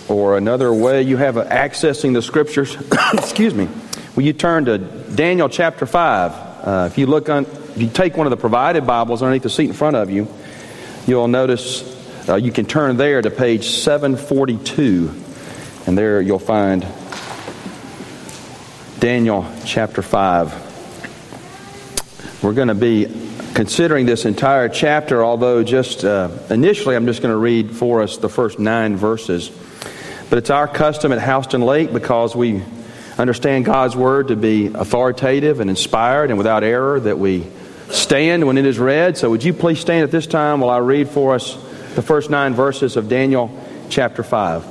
or another way you have of accessing the Scriptures, excuse me, will you turn to Daniel chapter 5? If you take one of the provided Bibles underneath the seat in front of you, you'll notice you can turn there to page 742, and there you'll find Daniel chapter 5. We're going to be considering this entire chapter, although just initially I'm just going to read for us the first 9 verses. But it's our custom at Houston Lake, because we understand God's Word to be authoritative and inspired and without error, that we stand when it is read. So would you please stand at this time while I read for us the first 9 verses of Daniel chapter 5.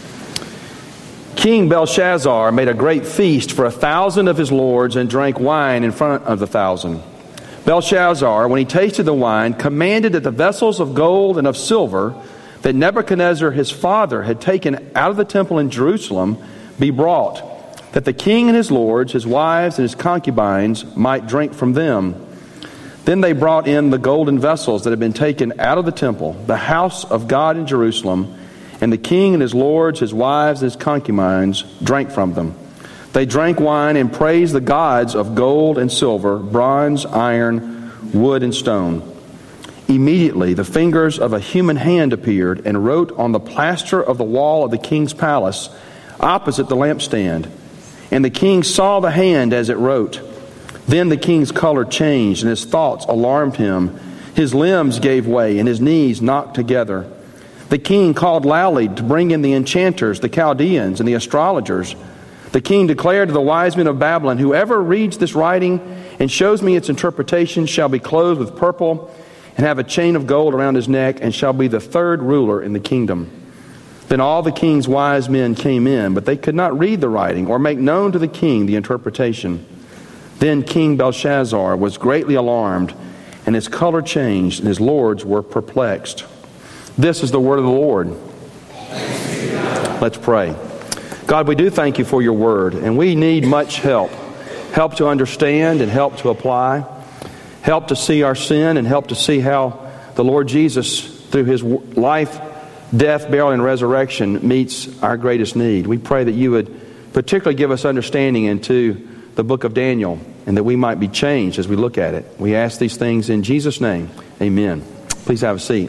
King Belshazzar made a great feast for 1,000 of his lords and drank wine in front of the 1,000. Belshazzar, when he tasted the wine, commanded that the vessels of gold and of silver that Nebuchadnezzar his father had taken out of the temple in Jerusalem be brought, that the king and his lords, his wives, and his concubines might drink from them. Then they brought in the golden vessels that had been taken out of the temple, the house of God in Jerusalem, and the king and his lords, his wives, and his concubines drank from them. They drank wine and praised the gods of gold and silver, bronze, iron, wood, and stone. Immediately the fingers of a human hand appeared and wrote on the plaster of the wall of the king's palace opposite the lampstand. And the king saw the hand as it wrote. Then the king's color changed, and his thoughts alarmed him. His limbs gave way, and his knees knocked together. The king called loudly to bring in the enchanters, the Chaldeans, and the astrologers. The king declared to the wise men of Babylon, whoever reads this writing and shows me its interpretation shall be clothed with purple and have a chain of gold around his neck, and shall be the 3rd ruler in the kingdom. Then all the king's wise men came in, but they could not read the writing or make known to the king the interpretation. Then King Belshazzar was greatly alarmed, and his color changed, and his lords were perplexed. This is the word of the Lord. Let's pray. God, we do thank you for your word, and we need much help. Help to understand and help to apply. Help to see our sin and help to see how the Lord Jesus, through his life, death, burial, and resurrection, meets our greatest need. We pray that you would particularly give us understanding into the book of Daniel, and that we might be changed as we look at it. We ask these things in Jesus' name. Amen. Please have a seat.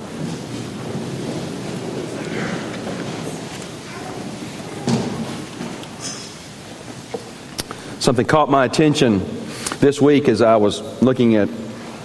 Something caught my attention this week as I was looking at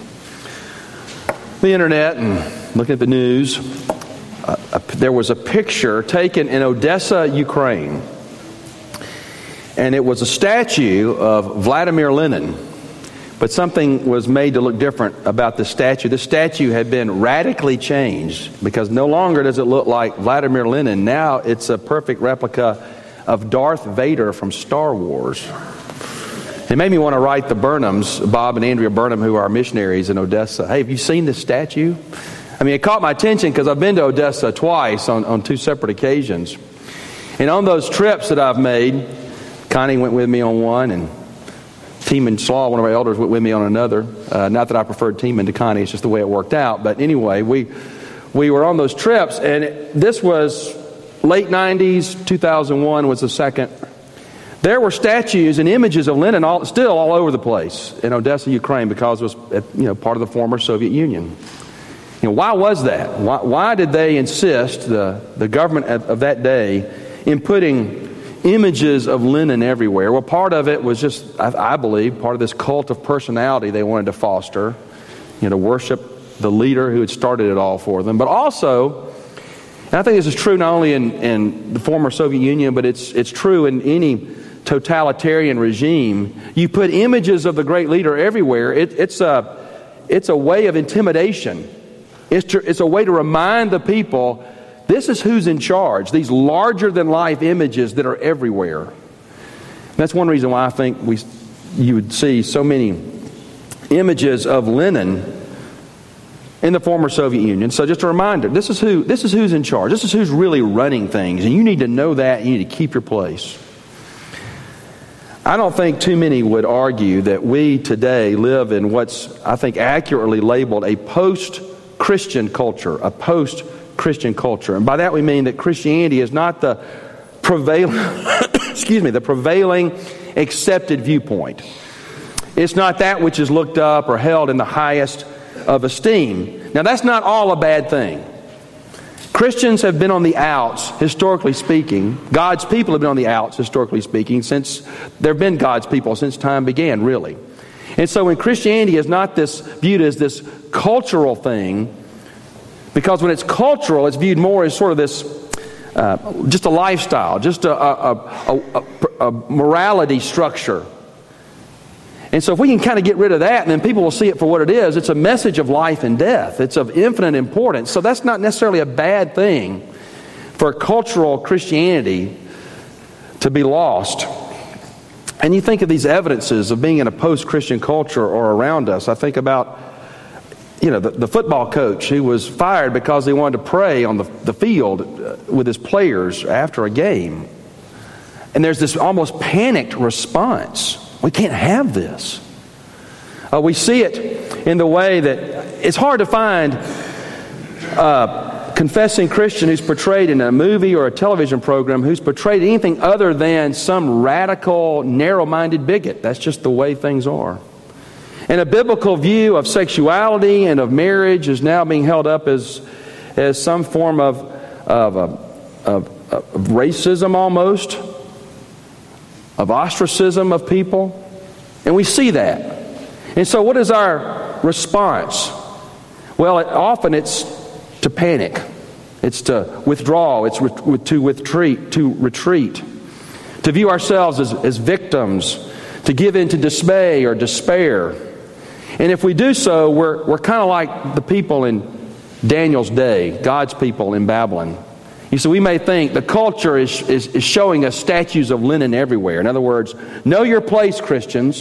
the internet and looking at the news. There was a picture taken in Odessa, Ukraine. And it was a statue of Vladimir Lenin. But something was made to look different about the statue. The statue had been radically changed, because no longer does it look like Vladimir Lenin. Now it's a perfect replica of Darth Vader from Star Wars. It made me want to write the Burnhams, Bob and Andrea Burnham, who are missionaries in Odessa. Hey, have you seen this statue? I mean, it caught my attention because I've been to Odessa twice on 2 separate occasions. And on those trips that I've made, Connie went with me on one, and Teeman Slaw, one of our elders, went with me on another. Not that I preferred Teeman to Connie, it's just the way it worked out. But anyway, we were on those trips, and this was late 90s, 2001 was the second. There were statues and images of Lenin still all over the place in Odessa, Ukraine, because it was part of the former Soviet Union. Why was that? Why did they insist, the government of that day, in putting images of Lenin everywhere? Well, part of it was just, I believe, part of this cult of personality they wanted to foster, to worship the leader who had started it all for them. But also, and I think this is true not only in the former Soviet Union, but it's true in any totalitarian regime. You put images of the great leader everywhere. It's a way of intimidation. It's a way to remind the people, this is who's in charge. These larger-than-life images that are everywhere. And that's one reason why I think you would see so many images of Lenin in the former Soviet Union. So just a reminder, this is who's in charge. This is who's really running things. And you need to know that. You need to keep your place. I don't think too many would argue that we today live in what's, I think, accurately labeled a post-Christian culture, a post Christian culture. And by that we mean that Christianity is not the prevailing, the prevailing accepted viewpoint. It's not that which is looked up or held in the highest of esteem. Now, that's not all a bad thing. Christians have been on the outs, historically speaking. God's people have been on the outs, historically speaking, since there have been God's people since time began, really. And so when Christianity is not viewed as this cultural thing, because when it's cultural, it's viewed more as sort of this, just a lifestyle, just a morality structure. And so if we can kind of get rid of that, and then people will see it for what it is, it's a message of life and death. It's of infinite importance. So that's not necessarily a bad thing for cultural Christianity to be lost. And you think of these evidences of being in a post-Christian culture or around us. I think about, the football coach who was fired because he wanted to pray on the field with his players after a game. And there's this almost panicked response. We can't have this. We see it in the way that it's hard to find a confessing Christian who's portrayed in a movie or a television program who's portrayed anything other than some radical, narrow-minded bigot. That's just the way things are. And a biblical view of sexuality and of marriage is now being held up as some form of racism almost, of ostracism of people. And we see that. And so what is our response? Well, often it's to panic. It's to withdraw. It's to retreat. To view ourselves as victims. To give in to dismay or despair. And if we do so, we're kind of like the people in Daniel's day, God's people in Babylon. You see, we may think the culture is showing us statues of linen everywhere. In other words, know your place, Christians.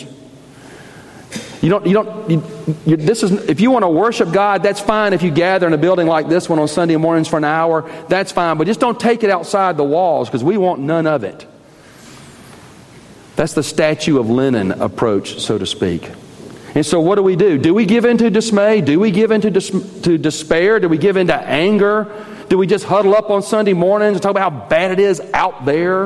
If you want to worship God, that's fine if you gather in a building like this one on Sunday mornings for an hour. That's fine, but just don't take it outside the walls because we want none of it. That's the statue of linen approach, so to speak. And so what do? Do we give in to dismay? Do we give in to despair? Do we give in to anger? Do we just huddle up on Sunday mornings and talk about how bad it is out there?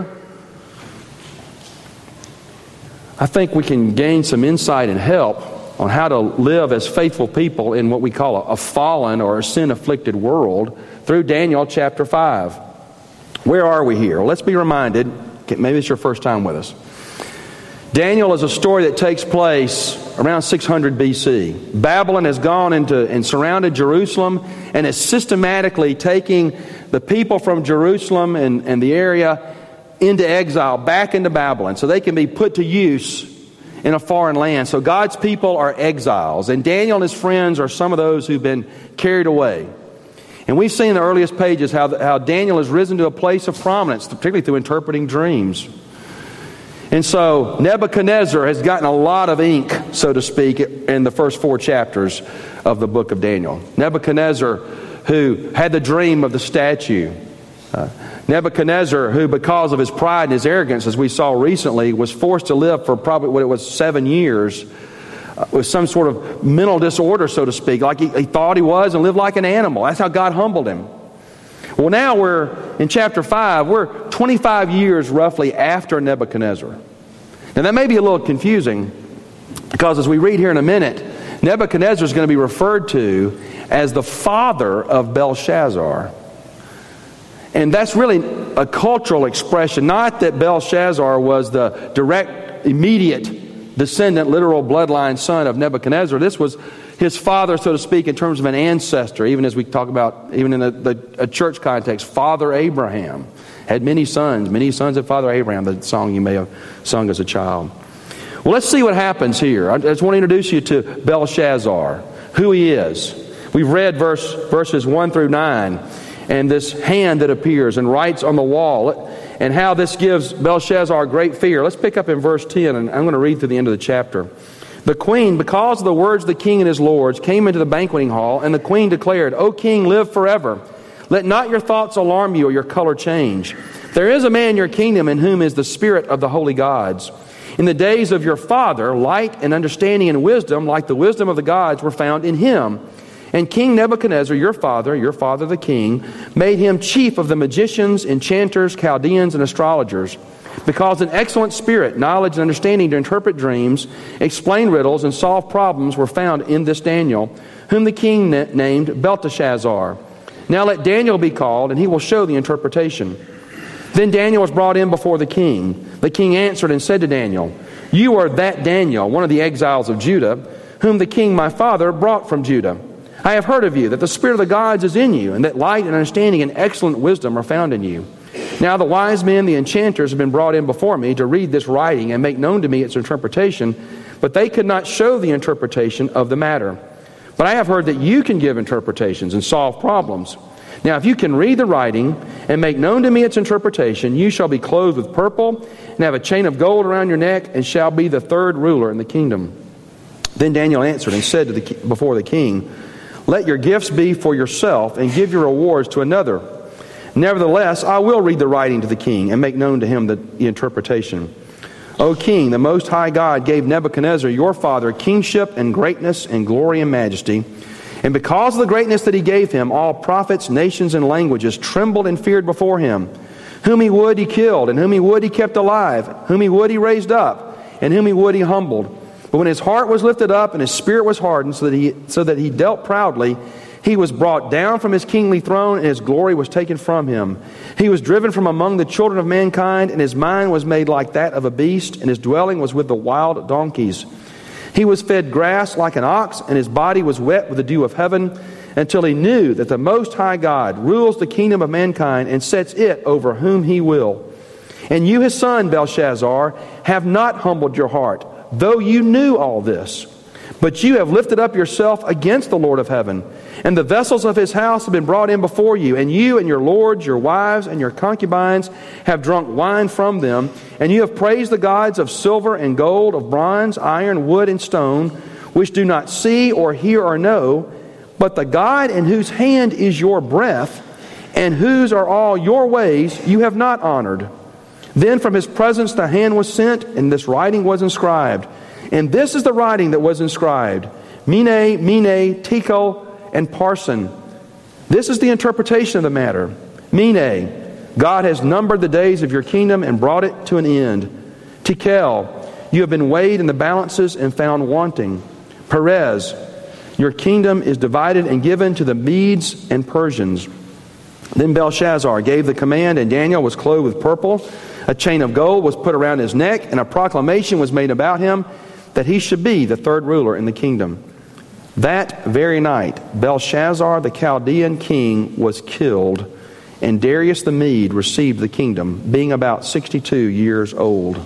I think we can gain some insight and help on how to live as faithful people in what we call a fallen or a sin-afflicted world through Daniel chapter 5. Where are we here? Well, let's be reminded. Maybe it's your first time with us. Daniel is a story that takes place around 600 BC. Babylon has gone into and surrounded Jerusalem and is systematically taking the people from Jerusalem and the area into exile, back into Babylon, so they can be put to use in a foreign land. So God's people are exiles, and Daniel and his friends are some of those who've been carried away. And we've seen in the earliest pages how Daniel has risen to a place of prominence, particularly through interpreting dreams. And so Nebuchadnezzar has gotten a lot of ink, so to speak, in the first 4 chapters of the book of Daniel. Nebuchadnezzar, who had the dream of the statue. Nebuchadnezzar, who because of his pride and his arrogance, as we saw recently, was forced to live for probably 7 years with some sort of mental disorder, so to speak, like he thought he was and lived like an animal. That's how God humbled him. Well, now we're in chapter 5. We're 25 years roughly after Nebuchadnezzar. Now that may be a little confusing because as we read here in a minute, Nebuchadnezzar is going to be referred to as the father of Belshazzar. And that's really a cultural expression. Not that Belshazzar was the direct, immediate descendant, literal bloodline son of Nebuchadnezzar. This was his father, so to speak, in terms of an ancestor, even as we talk about, even in a church context, Father Abraham had many sons of Father Abraham, the song you may have sung as a child. Well, let's see what happens here. I just want to introduce you to Belshazzar, who he is. We've read verses 1 through 9, and this hand that appears and writes on the wall, and how this gives Belshazzar great fear. Let's pick up in verse 10, and I'm going to read through the end of the chapter. The queen, because of the words of the king and his lords, came into the banqueting hall, and the queen declared, O king, live forever. Let not your thoughts alarm you or your color change. There is a man in your kingdom in whom is the spirit of the holy gods. In the days of your father, light and understanding and wisdom, like the wisdom of the gods, were found in him. And King Nebuchadnezzar, your father the king, made him chief of the magicians, enchanters, Chaldeans, and astrologers, because an excellent spirit, knowledge, and understanding to interpret dreams, explain riddles, and solve problems were found in this Daniel, whom the king named Belteshazzar. Now let Daniel be called, and he will show the interpretation. Then Daniel was brought in before the king. The king answered and said to Daniel, You are that Daniel, one of the exiles of Judah, whom the king my father brought from Judah. I have heard of you, that the spirit of the gods is in you, and that light and understanding and excellent wisdom are found in you. Now the wise men, the enchanters, have been brought in before me to read this writing and make known to me its interpretation, but they could not show the interpretation of the matter. But I have heard that you can give interpretations and solve problems. Now if you can read the writing and make known to me its interpretation, you shall be clothed with purple and have a chain of gold around your neck, and shall be the third ruler in the kingdom. Then Daniel answered and said before the king, Let your gifts be for yourself, and give your rewards to another. Nevertheless, I will read the writing to the king and make known to him the interpretation. O king, the Most High God gave Nebuchadnezzar your father kingship and greatness and glory and majesty. And because of the greatness that he gave him, all prophets, nations, and languages trembled and feared before him. Whom he would, he killed, and whom he would, he kept alive. Whom he would, he raised up, and whom he would, he humbled. But when his heart was lifted up and his spirit was hardened, so that he dealt proudly, he was brought down from his kingly throne, and his glory was taken from him. He was driven from among the children of mankind, and his mind was made like that of a beast, and his dwelling was with the wild donkeys. He was fed grass like an ox, and his body was wet with the dew of heaven, until he knew that the Most High God rules the kingdom of mankind and sets it over whom he will. And you, his son, Belshazzar, have not humbled your heart, though you knew all this. But you have lifted up yourself against the Lord of heaven, and the vessels of his house have been brought in before you, and you and your lords, your wives, and your concubines have drunk wine from them, and you have praised the gods of silver and gold, of bronze, iron, wood, and stone, which do not see or hear or know, but the God in whose hand is your breath, and whose are all your ways, you have not honored. Then from his presence the hand was sent, and this writing was inscribed. And this is the writing that was inscribed: Mene, Mene, Tekel, and Parsin. This is the interpretation of the matter. Mene, God has numbered the days of your kingdom and brought it to an end. Tekel, you have been weighed in the balances and found wanting. Perez, your kingdom is divided and given to the Medes and Persians. Then Belshazzar gave the command, and Daniel was clothed with purple. A chain of gold was put around his neck, and a proclamation was made about him that he should be the third ruler in the kingdom. That very night, Belshazzar the Chaldean king was killed, and Darius the Mede received the kingdom, being about 62 years old.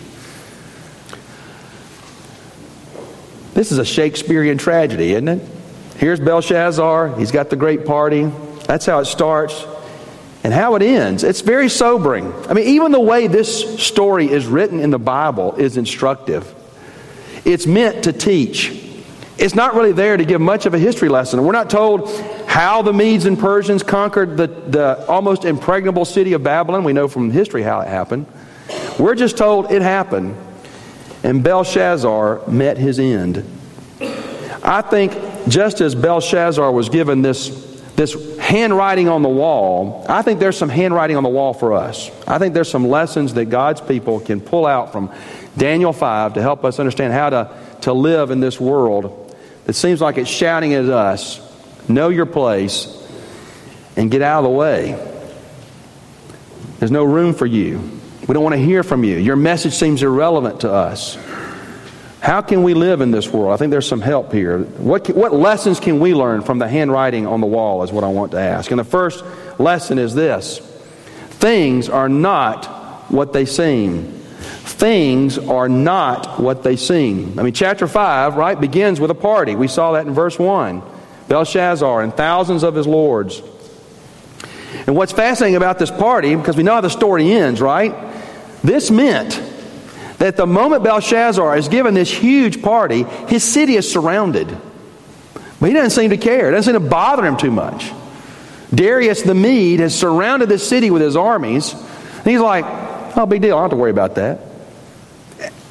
This is a Shakespearean tragedy, isn't it? Here's Belshazzar. He's got the great party. That's how it starts. And how it ends, it's very sobering. I mean, even the way this story is written in the Bible is instructive. It's meant to teach. It's not really there to give much of a history lesson. We're not told how the Medes and Persians conquered the almost impregnable city of Babylon. We know from history how it happened. We're just told it happened. And Belshazzar met his end. I think just as Belshazzar was given this handwriting on the wall, I think there's some handwriting on the wall for us. I think there's some lessons that God's people can pull out from Daniel 5 to help us understand how to live in this world that seems like it's shouting at us, know your place, and get out of the way. There's no room for you. We don't want to hear from you. Your message seems irrelevant to us. How can we live in this world? I think there's some help here. What lessons can we learn from the handwriting on the wall is what I want to ask. And the first lesson is this: things are not what they seem. Things are not what they seem. I mean, chapter 5, right, begins with a party. We saw that in verse 1. Belshazzar and thousands of his lords. And what's fascinating about this party, because we know how the story ends, right? This meant that the moment Belshazzar is given this huge party, his city is surrounded. But he doesn't seem to care. It doesn't seem to bother him too much. Darius the Mede has surrounded the city with his armies. And he's like, oh, big deal. I don't have to worry about that. And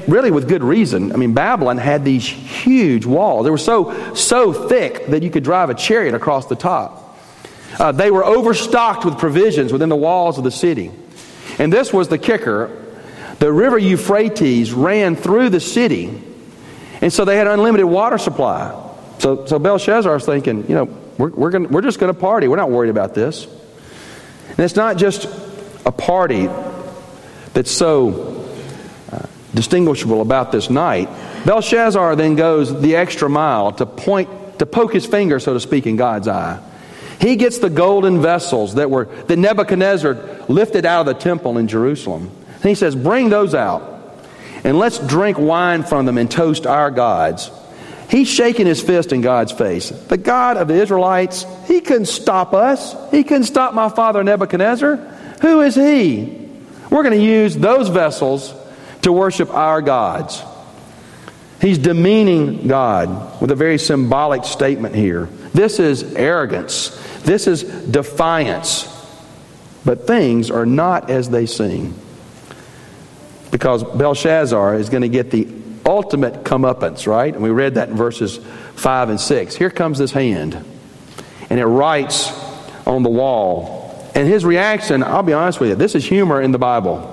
really with good reason. I mean, Babylon had these huge walls. They were so thick that you could drive a chariot across the top. They were overstocked with provisions within the walls of the city. And this was the kicker. The river Euphrates ran through the city, and so they had unlimited water supply. So Belshazzar is thinking, we're just going to party. We're not worried about this. And it's not just a party that's so distinguishable about this night. Belshazzar then goes the extra mile to poke his finger, so to speak, in God's eye. He gets the golden vessels that Nebuchadnezzar lifted out of the temple in Jerusalem. And he says, bring those out, and let's drink wine from them and toast our gods. He's shaking his fist in God's face. The God of the Israelites, He couldn't stop us. He couldn't stop my father Nebuchadnezzar. Who is he? We're going to use those vessels to worship our gods. He's demeaning God with a very symbolic statement here. This is arrogance. This is defiance. But things are not as they seem. Because Belshazzar is going to get the ultimate comeuppance, right? And we read that in verses 5 and 6. Here comes this hand, and it writes on the wall. And his reaction, I'll be honest with you, this is humor in the Bible.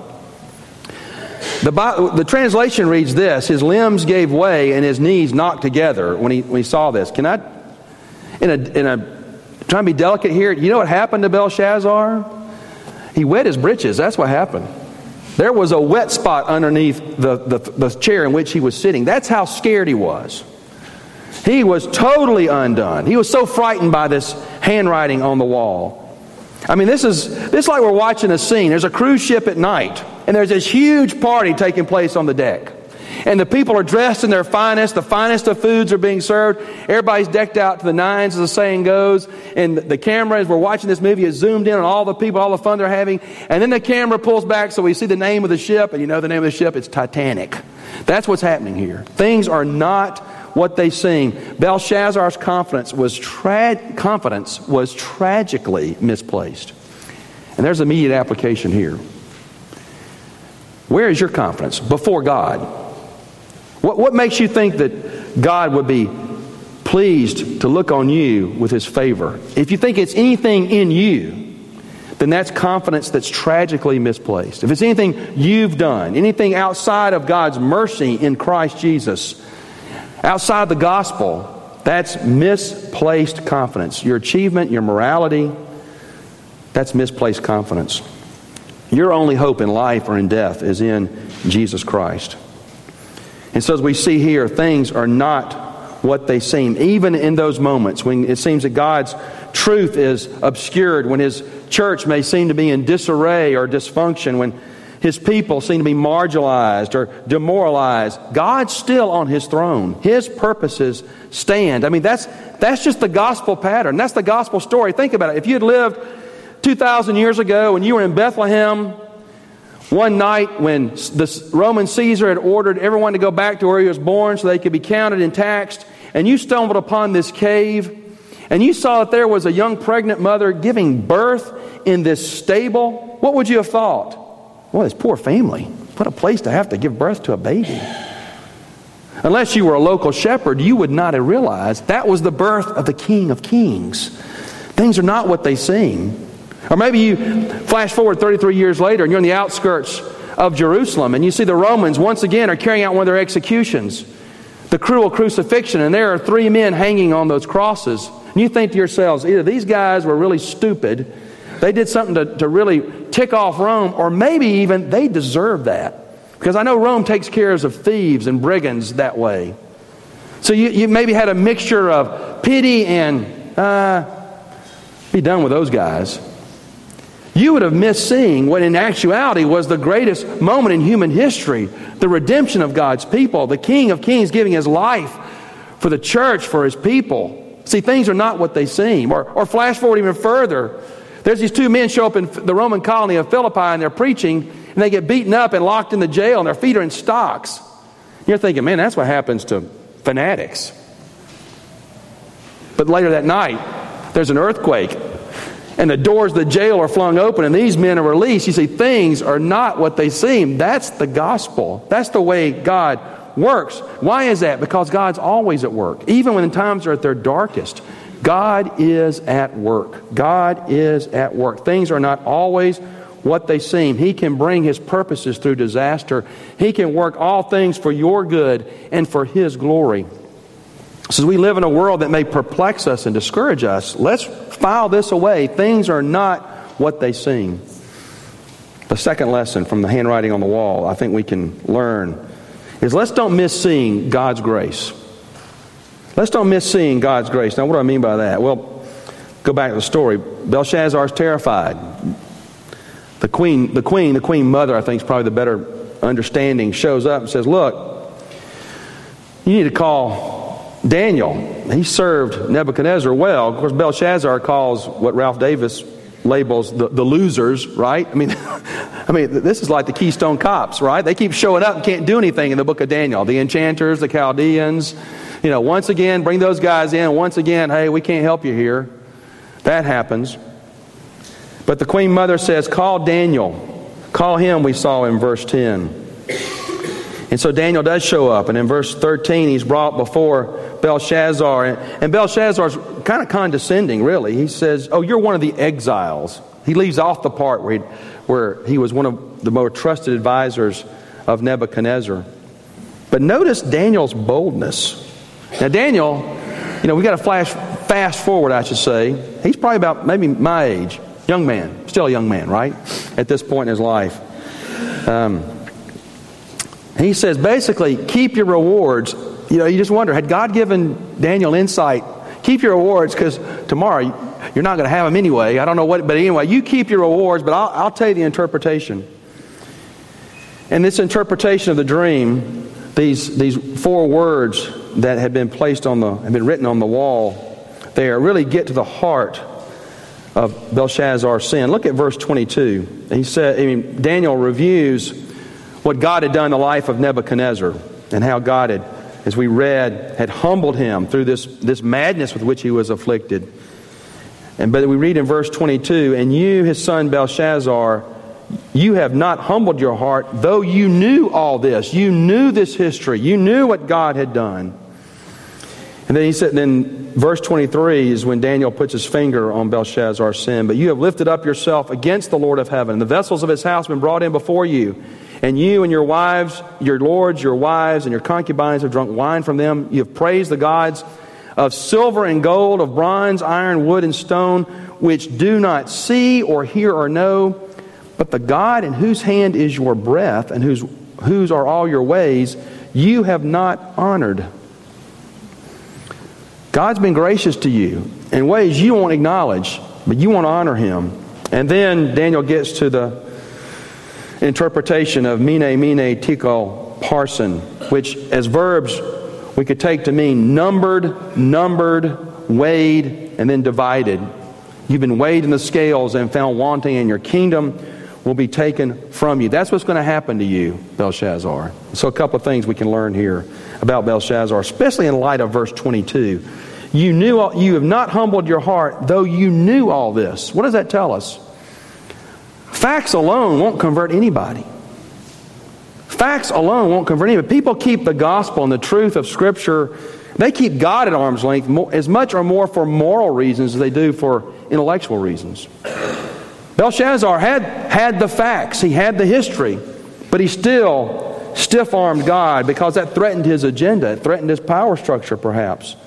The translation reads this: his limbs gave way and his knees knocked together when he saw this. Can I, trying to be delicate here, you know what happened to Belshazzar? He wet his britches. That's what happened. There was a wet spot underneath the chair in which he was sitting. That's how scared he was. He was totally undone. He was so frightened by this handwriting on the wall. I mean, this is like we're watching a scene. There's a cruise ship at night, and there's this huge party taking place on the deck. And the people are dressed in their finest. The finest of foods are being served. Everybody's decked out to the nines, as the saying goes. And the camera, as we're watching this movie, is zoomed in on all the people, all the fun they're having. And then the camera pulls back so we see the name of the ship. And you know the name of the ship? It's Titanic. That's what's happening here. Things are not what they seem. Belshazzar's confidence was tragically misplaced. And there's immediate application here. Where is your confidence? Before God. What makes you think that God would be pleased to look on you with His favor? If you think it's anything in you, then that's confidence that's tragically misplaced. If it's anything you've done, anything outside of God's mercy in Christ Jesus, outside the gospel, that's misplaced confidence. Your achievement, your morality, that's misplaced confidence. Your only hope in life or in death is in Jesus Christ. And so as we see here, things are not what they seem. Even in those moments when it seems that God's truth is obscured, when His church may seem to be in disarray or dysfunction, when His people seem to be marginalized or demoralized, God's still on His throne. His purposes stand. I mean, that's just the gospel pattern. That's the gospel story. Think about it. If you had lived 2,000 years ago and you were in Bethlehem one night when the Roman Caesar had ordered everyone to go back to where he was born so they could be counted and taxed, and you stumbled upon this cave, and you saw that there was a young pregnant mother giving birth in this stable, what would you have thought? Well, this poor family, what a place to have to give birth to a baby. Unless you were a local shepherd, you would not have realized that was the birth of the King of Kings. Things are not what they seem. Or maybe you flash forward 33 years later and you're on the outskirts of Jerusalem and you see the Romans once again are carrying out one of their executions, the cruel crucifixion, and there are 3 men hanging on those crosses. And you think to yourselves, either these guys were really stupid, they did something to really tick off Rome, or maybe even they deserve that. Because I know Rome takes care of thieves and brigands that way. So you maybe had a mixture of pity and be done with those guys. You would have missed seeing what in actuality was the greatest moment in human history, the redemption of God's people, the King of Kings giving His life for the church, for His people. See, things are not what they seem. Or flash forward even further. There's these 2 men show up in the Roman colony of Philippi and they're preaching and they get beaten up and locked in the jail and their feet are in stocks. You're thinking, man, that's what happens to fanatics. But later that night, there's an earthquake. and the doors of the jail are flung open and these men are released. You see, things are not what they seem. That's the gospel. That's the way God works. Why is that? Because God's always at work. Even when times are at their darkest, God is at work. God is at work. Things are not always what they seem. He can bring His purposes through disaster. He can work all things for your good and for His glory. So as we live in a world that may perplex us and discourage us, let's file this away. Things are not what they seem. The second lesson from the handwriting on the wall I think we can learn is let's don't miss seeing God's grace. Let's don't miss seeing God's grace. Now, what do I mean by that? Well, go back to the story. Belshazzar's terrified. The queen mother, I think is probably the better understanding, shows up and says, look, you need to call Daniel. He served Nebuchadnezzar well. Of course, Belshazzar calls what Ralph Davis labels the losers, right? I mean, this is like the Keystone Cops, right? They keep showing up and can't do anything in the book of Daniel. The enchanters, the Chaldeans, once again, bring those guys in. Once again, hey, we can't help you here. That happens. But the queen mother says, call Daniel. Call him, we saw in verse 10. And so Daniel does show up. And in verse 13, he's brought before Belshazzar. And Belshazzar's kind of condescending, really. He says, oh, you're one of the exiles. He leaves off the part where he was one of the more trusted advisors of Nebuchadnezzar. But notice Daniel's boldness. Now Daniel, we got to fast forward, I should say. He's probably about maybe my age. Young man. Still a young man, right? At this point in his life. He says, basically, keep your rewards. You just wonder, had God given Daniel insight? Keep your rewards, because tomorrow you're not going to have them anyway. I don't know what, but anyway, you keep your rewards, but I'll tell you the interpretation. And this interpretation of the dream, these 4 words that have been written on the wall there, really get to the heart of Belshazzar's sin. Look at verse 22. Daniel reviews what God had done in the life of Nebuchadnezzar, and how God had, as we read, had humbled him through this madness with which he was afflicted. But we read in verse 22, and you, his son Belshazzar, you have not humbled your heart, though you knew all this. You knew this history. You knew what God had done. And then he said, then verse 23 is when Daniel puts his finger on Belshazzar's sin. But you have lifted up yourself against the Lord of heaven, and the vessels of his house have been brought in before you. And you and your wives, your lords, your wives, and your concubines have drunk wine from them. You have praised the gods of silver and gold, of bronze, iron, wood, and stone, which do not see or hear or know. But the God in whose hand is your breath, and whose are all your ways, you have not honored. God's been gracious to you in ways you won't acknowledge, but you want to honor Him. And then Daniel gets to the interpretation of mene, tekel, parson, which as verbs we could take to mean numbered, weighed, and then divided. You've been weighed in the scales and found wanting, and your kingdom will be taken from you. That's what's going to happen to you, Belshazzar. So a couple of things we can learn here about Belshazzar, especially in light of verse 22. You have not humbled your heart, though you knew all this. What does that tell us? Facts alone won't convert anybody. Facts alone won't convert anybody. People keep the gospel and the truth of Scripture, they keep God at arm's length as much or more for moral reasons as they do for intellectual reasons. Belshazzar had the facts. He had the history. But he still stiff-armed God because that threatened his agenda. It threatened his power structure, perhaps.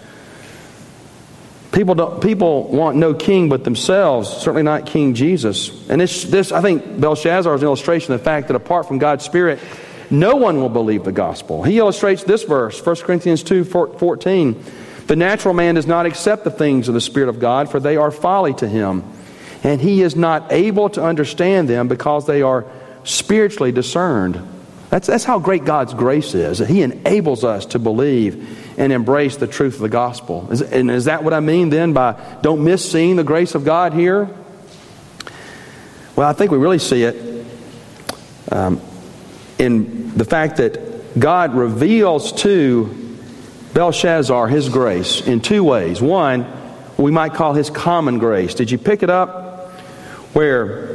People want no king but themselves, certainly not King Jesus. And this I think Belshazzar is an illustration of the fact that apart from God's Spirit, no one will believe the gospel. He illustrates this verse, 1 Corinthians 2:14. The natural man does not accept the things of the Spirit of God, for they are folly to him. And he is not able to understand them because they are spiritually discerned. That's how great God's grace is. That He enables us to believe and embrace the truth of the gospel. And is that what I mean then by don't miss seeing the grace of God here? Well, I think we really see it in the fact that God reveals to Belshazzar His grace in 2 ways. One, we might call His common grace. Did you pick it up? where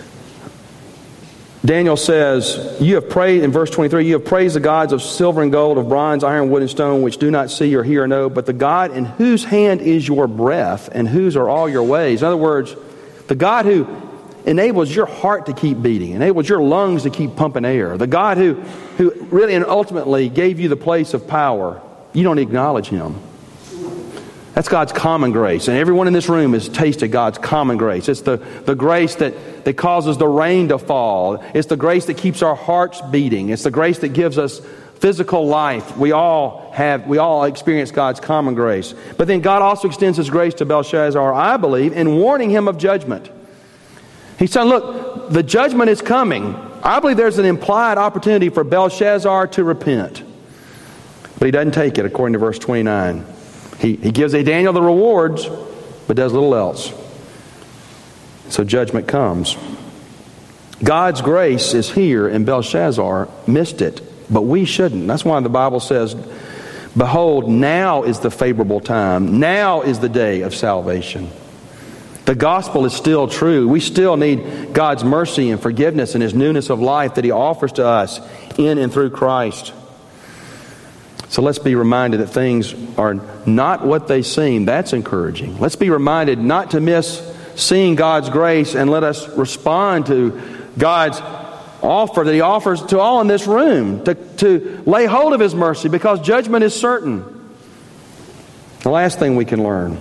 Daniel says, you have prayed, in verse 23, you have praised the gods of silver and gold, of bronze, iron, wood, and stone, which do not see or hear or know, but the God in whose hand is your breath and whose are all your ways. In other words, the God who enables your heart to keep beating, enables your lungs to keep pumping air, the God who really and ultimately gave you the place of power, you don't acknowledge Him. That's God's common grace. And everyone in this room has tasted God's common grace. It's the grace that causes the rain to fall. It's the grace that keeps our hearts beating. It's the grace that gives us physical life. We all experience God's common grace. But then God also extends His grace to Belshazzar, I believe, in warning him of judgment. He's saying, look, the judgment is coming. I believe there's an implied opportunity for Belshazzar to repent. But he doesn't take it, according to verse 29. He gives Daniel the rewards, but does little else. So judgment comes. God's grace is here, and Belshazzar missed it. But we shouldn't. That's why the Bible says, behold, now is the favorable time. Now is the day of salvation. The gospel is still true. We still need God's mercy and forgiveness and His newness of life that He offers to us in and through Christ. So let's be reminded that things are not what they seem. That's encouraging. Let's be reminded not to miss seeing God's grace, and let us respond to God's offer that He offers to all in this room to lay hold of His mercy, because judgment is certain. The last thing we can learn: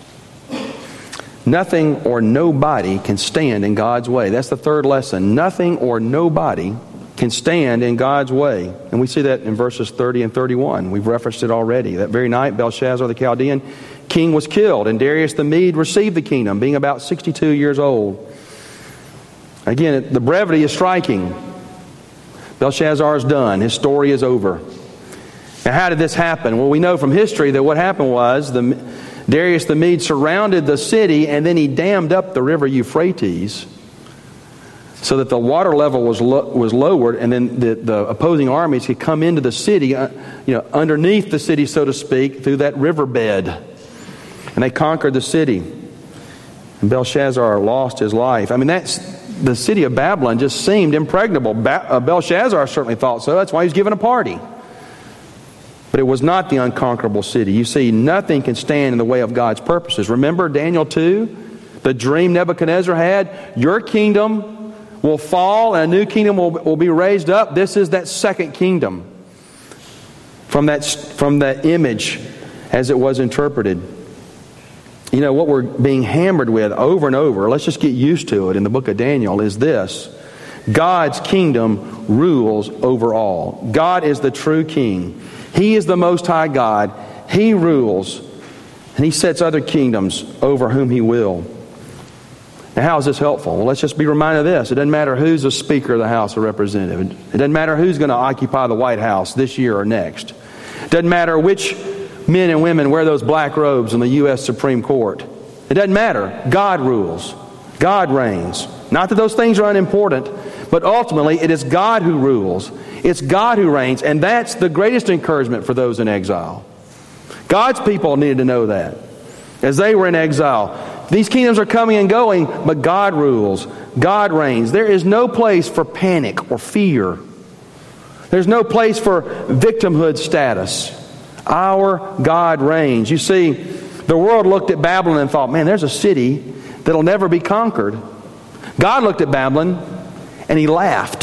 nothing or nobody can stand in God's way. That's the third lesson. Nothing or nobody can stand in God's way. And we see that in verses 30 and 31. We've referenced it already. That very night, Belshazzar the Chaldean king was killed, and Darius the Mede received the kingdom, being about 62 years old. Again, the brevity is striking. Belshazzar is done. His story is over. Now, how did this happen? Well, we know from history that what happened was Darius the Mede surrounded the city, and then he dammed up the river Euphrates so that the water level was lowered, and then the opposing armies could come into the city, underneath the city, so to speak, through that riverbed. And they conquered the city. And Belshazzar lost his life. I mean, the city of Babylon just seemed impregnable. Belshazzar certainly thought so. That's why he was giving a party. But it was not the unconquerable city. You see, nothing can stand in the way of God's purposes. Remember Daniel 2? The dream Nebuchadnezzar had? Your kingdom will fall and a new kingdom will be raised up. This is that second kingdom from that image as it was interpreted. You know, what we're being hammered with over and over, let's just get used to it in the book of Daniel, is this: God's kingdom rules over all. God is the true king. He is the Most High God. He rules, and He sets other kingdoms over whom He will. Now, how is this helpful? Well, let's just be reminded of this. It doesn't matter who's the Speaker of the House of Representatives. It doesn't matter who's going to occupy the White House this year or next. It doesn't matter which men and women wear those black robes in the U.S. Supreme Court. It doesn't matter. God rules. God reigns. Not that those things are unimportant, but ultimately it is God who rules. It's God who reigns, and that's the greatest encouragement for those in exile. God's people needed to know that as they were in exile. These kingdoms are coming and going, but God rules. God reigns. There is no place for panic or fear. There's no place for victimhood status. Our God reigns. You see, the world looked at Babylon and thought, man, there's a city that'll never be conquered. God looked at Babylon and He laughed.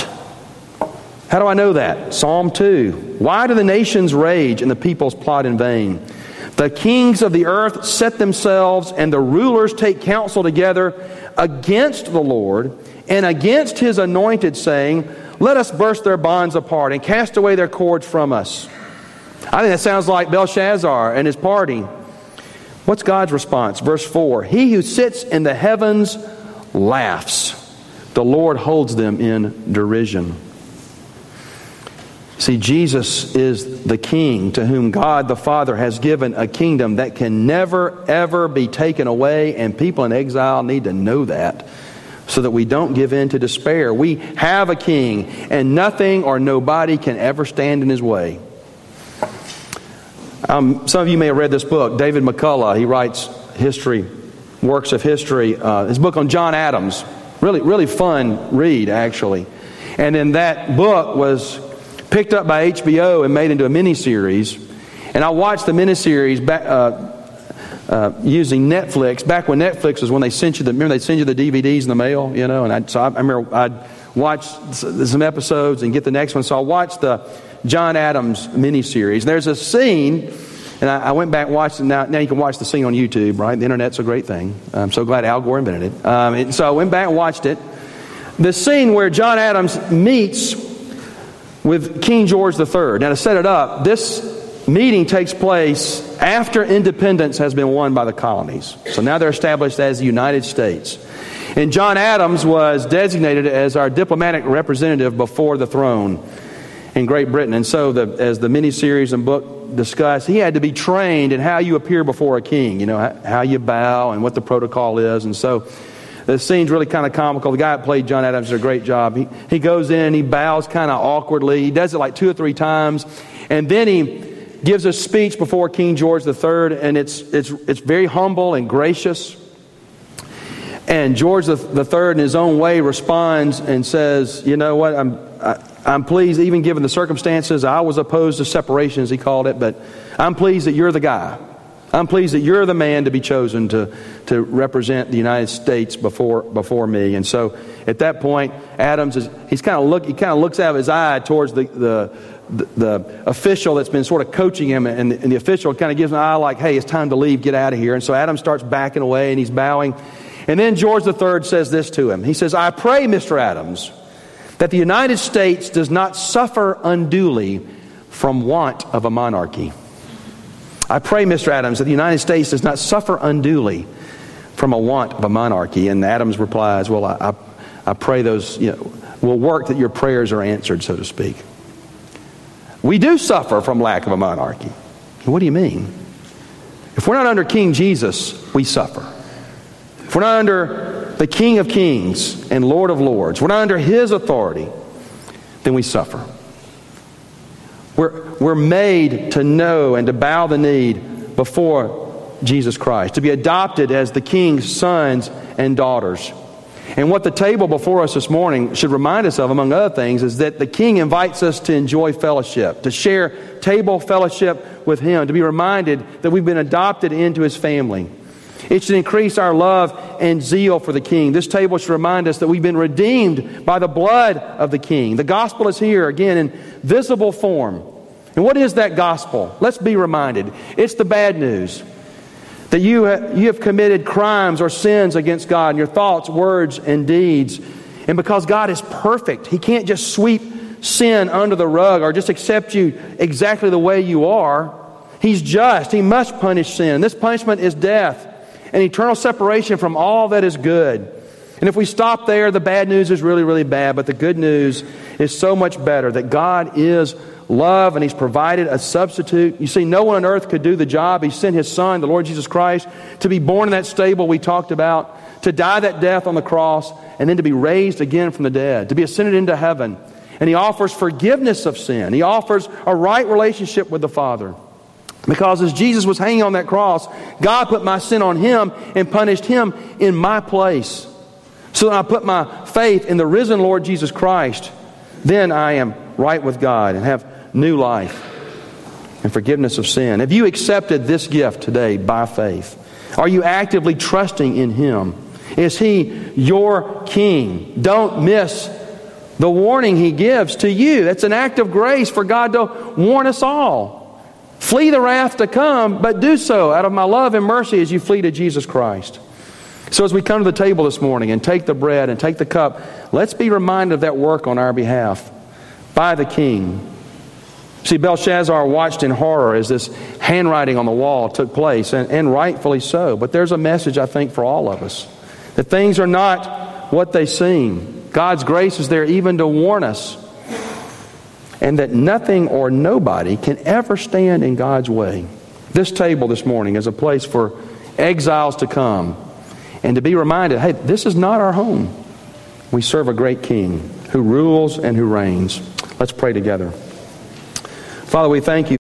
How do I know that? Psalm 2. Why do the nations rage and the peoples plot in vain? The kings of the earth set themselves, and the rulers take counsel together against the Lord and against His anointed, saying, let us burst their bonds apart and cast away their cords from us. I think that sounds like Belshazzar and his party. What's God's response? Verse 4, He who sits in the heavens laughs. The Lord holds them in derision. See, Jesus is the King to whom God the Father has given a kingdom that can never, ever be taken away, and people in exile need to know that so that we don't give in to despair. We have a King, and nothing or nobody can ever stand in His way. Some of you may have read this book. David McCullough, he writes history works of history. His book on John Adams, really fun read, actually. And then that book was picked up by HBO and made into a miniseries. And I watched the miniseries back, using Netflix. Back when Netflix was when they sent you remember they send you the DVDs in the mail, you know. And I remember I'd watch some episodes and get the next one. So I watched the John Adams miniseries. There's a scene, and I went back and watched it. Now you can watch the scene on YouTube, right? The internet's a great thing. I'm so glad Al Gore invented it. So I went back and watched it. The scene where John Adams meets with King George III. Now to set it up, this meeting takes place after independence has been won by the colonies. So now they're established as the United States. And John Adams was designated as our diplomatic representative before the throne in Great Britain. And so as the miniseries and book discuss, he had to be trained in how you appear before a king, you know, how you bow and what the protocol is. And so the scene's really kind of comical. The guy that played John Adams did a great job. He goes in, he bows kind of awkwardly. He does it like 2 or 3 times. And then he gives a speech before King George III, and it's very humble and gracious. And George III, in his own way, responds and says, you know what, I'm pleased, even given the circumstances. I was opposed to separation, as he called it, but I'm pleased that you're the guy. I'm pleased that you're the man to be chosen to represent the United States before me. And so at that point, Adams he kind of looks out of his eye towards the official that's been sort of coaching him, and the official kind of gives an eye like, hey, it's time to leave, get out of here. And so Adams starts backing away, and he's bowing. And then George III says this to him. He says, I pray, Mr. Adams, that the United States does not suffer unduly from want of a monarchy. I pray, Mr. Adams, that the United States does not suffer unduly from a want of a monarchy. And Adams replies, well, I pray those will work, that your prayers are answered, so to speak. We do suffer from lack of a monarchy. What do you mean? If we're not under King Jesus, we suffer. If we're not under the King of Kings and Lord of Lords, we're not under His authority, then we suffer. We're made to know and to bow the knee before Jesus Christ, to be adopted as the King's sons and daughters. And what the table before us this morning should remind us of, among other things, is that the King invites us to enjoy fellowship, to share table fellowship with Him, to be reminded that we've been adopted into His family. It should increase our love and zeal for the King. This table should remind us that we've been redeemed by the blood of the King. The gospel is here, again, in visible form. And what is that gospel? Let's be reminded. It's the bad news. That you have committed crimes or sins against God in your thoughts, words, and deeds. And because God is perfect, He can't just sweep sin under the rug or just accept you exactly the way you are. He's just. He must punish sin. This punishment is death and eternal separation from all that is good. And if we stop there, the bad news is really, really bad. But the good news is so much better, that God is love, and He's provided a substitute. You see, no one on earth could do the job. He sent His Son, the Lord Jesus Christ, to be born in that stable we talked about, to die that death on the cross, and then to be raised again from the dead, to be ascended into heaven. And He offers forgiveness of sin. He offers a right relationship with the Father. Because as Jesus was hanging on that cross, God put my sin on Him and punished Him in my place. So that I put my faith in the risen Lord Jesus Christ, then I am right with God and have new life and forgiveness of sin. Have you accepted this gift today by faith? Are you actively trusting in Him? Is He your King? Don't miss the warning He gives to you. That's an act of grace for God to warn us all. Flee the wrath to come, but do so out of my love and mercy as you flee to Jesus Christ. So as we come to the table this morning and take the bread and take the cup, let's be reminded of that work on our behalf by the King. See, Belshazzar watched in horror as this handwriting on the wall took place, and rightfully so. But there's a message, I think, for all of us, that things are not what they seem. God's grace is there even to warn us, and that nothing or nobody can ever stand in God's way. This table this morning is a place for exiles to come and to be reminded, hey, this is not our home. We serve a great King who rules and who reigns. Let's pray together. Father, we thank You